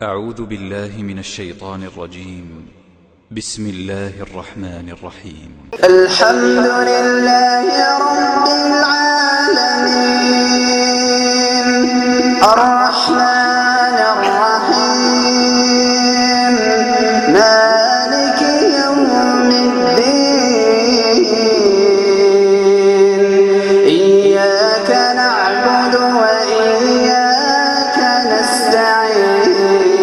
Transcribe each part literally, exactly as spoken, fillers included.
أعوذ بالله من الشيطان الرجيم. بسم الله الرحمن الرحيم. الحمد لله رب العالمين الرحمن الرحيم مالك يوم الدين إياك نعبد وإياك نستعين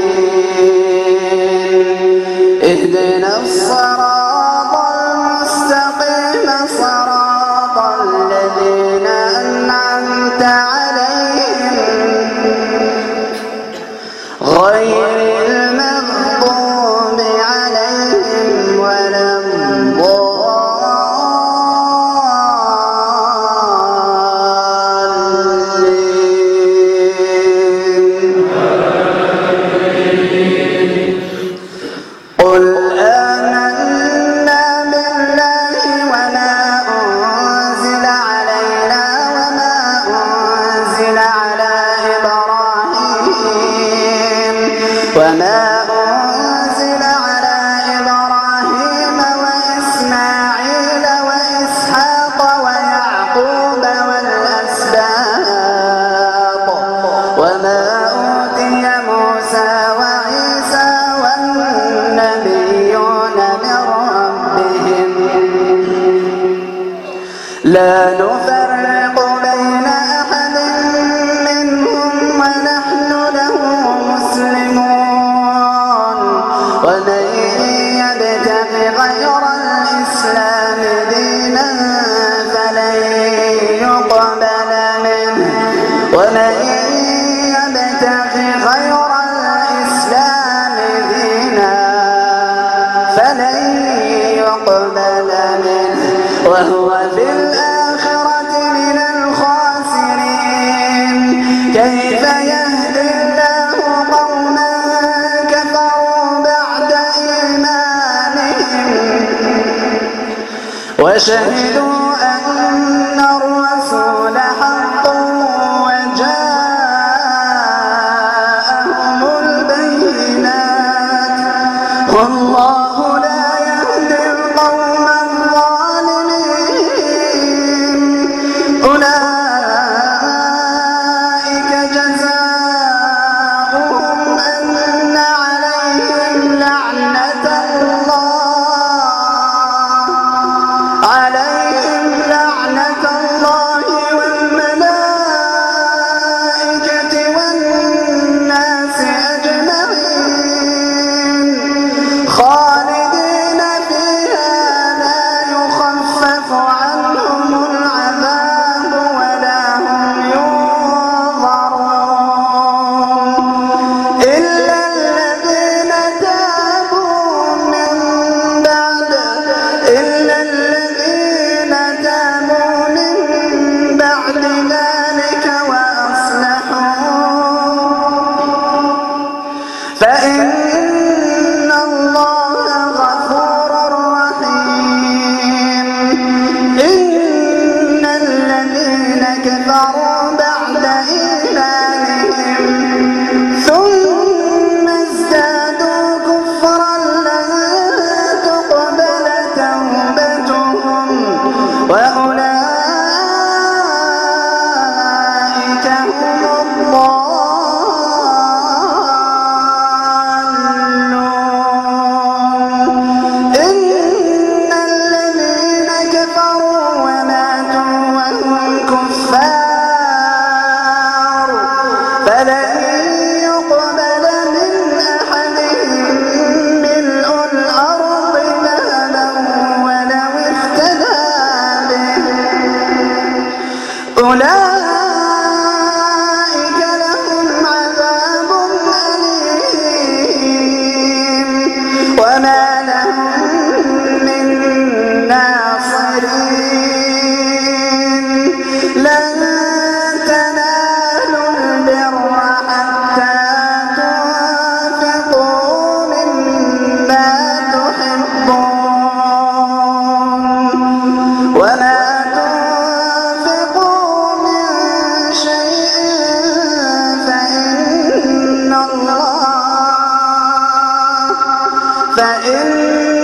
اهدنا الصراط المستقيم صراط الذين أنعمت عليهم غير المغضوب عليهم ولا الضالين. قل وما أنزل على إبراهيم وإسماعيل وإسحاق ويعقوب والأسباط وما أوتي موسى وعيسى والنبيون من ربهم لا نفرق بين أحد منهم ونحن له مسلمون. ومن يبتغ غير الإسلام دينا فلن يقبل منه ومن يبتغ غير الإسلام دينا فلن يقبل منه وهو في الآخرة من الخاسرين. كيف يهدي الله قوما كفروا بعد إيمانهم وشهدوا أن الرسول حق وجاءهم البينات والله لا يهدي القوم الظالمين. أولئك جزاؤهم أن عليهم لعنة الله عليهم فإن